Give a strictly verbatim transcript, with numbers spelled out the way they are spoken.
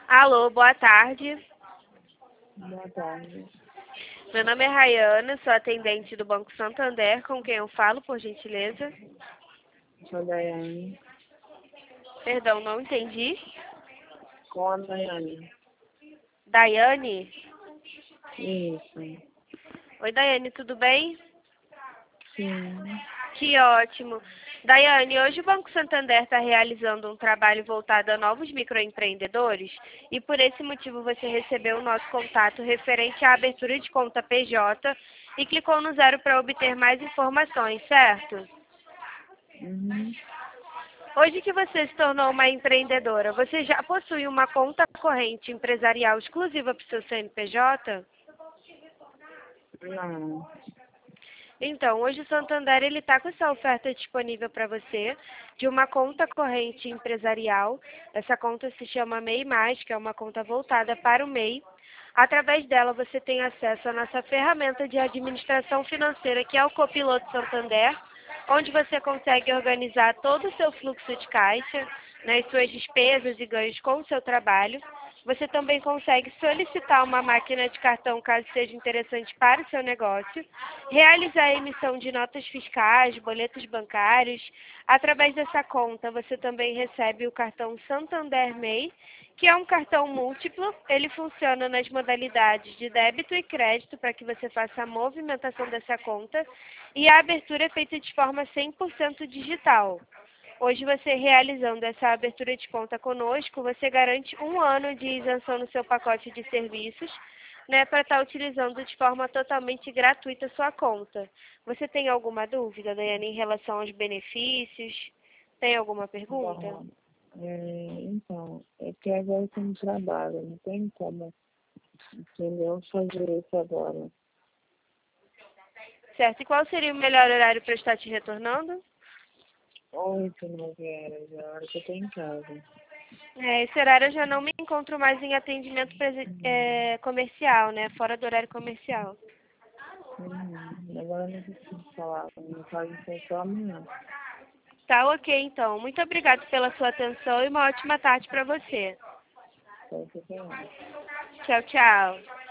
Alô, boa tarde. Boa tarde. Meu nome é Rayana, sou atendente do Banco Santander, com quem eu falo, por gentileza. Sou Daiane. Perdão, não entendi. Com a Daiane. Daiane? Isso. Oi, Daiane, tudo bem? Sim. Que ótimo. Daiane, hoje o Banco Santander está realizando um trabalho voltado a novos microempreendedores e por esse motivo você recebeu o nosso contato referente à abertura de conta P J e clicou no zero para obter mais informações, certo? Uhum. Hoje que você se tornou uma empreendedora, você já possui uma conta corrente empresarial exclusiva para o seu C N P J? Não. Então, hoje o Santander ele está com essa oferta disponível para você de uma conta corrente empresarial. Essa conta se chama MEI Mais, que é uma conta voltada para o MEI. Através dela você tem acesso à nossa ferramenta de administração financeira, que é o Copiloto Santander, onde você consegue organizar todo o seu fluxo de caixa, né, e suas despesas e ganhos com o seu trabalho. Você também consegue solicitar uma máquina de cartão caso seja interessante para o seu negócio, realizar a emissão de notas fiscais, boletos bancários. Através dessa conta, você também recebe o cartão Santander MEI, que é um cartão múltiplo. Ele funciona nas modalidades de débito e crédito para que você faça a movimentação dessa conta e a abertura é feita de forma cem por cento digital. Hoje você realizando essa abertura de conta conosco, você garante um ano de isenção no seu pacote de serviços, né, para estar utilizando de forma totalmente gratuita a sua conta. Você tem alguma dúvida, Daiane, em relação aos benefícios? Tem alguma pergunta? Bom, é, então, é que agora eu tenho trabalho, não tem como, entendeu? Fazer isso agora. Certo. E qual seria o melhor horário para eu estar te retornando? Oito, nove horas, é a hora que eu tô em casa. É, esse horário eu já não me encontro mais em atendimento presi- Uhum. é, comercial, né? Fora do horário comercial. Uhum. Agora eu não preciso falar, não faz isso só amanhã. Tá ok, então. Muito obrigada pela sua atenção e uma ótima tarde para você. Só que eu tenho. Tchau, tchau.